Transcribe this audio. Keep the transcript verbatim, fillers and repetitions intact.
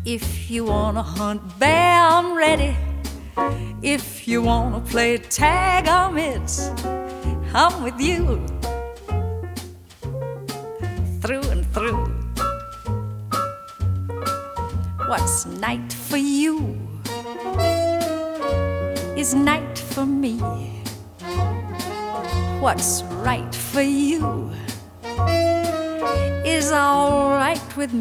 If you wanna hunt bear, I'm ready. If you wanna play tag, I'm it. I'm with you, through and through. What's night for you is night for me. What's right for you is all right with me.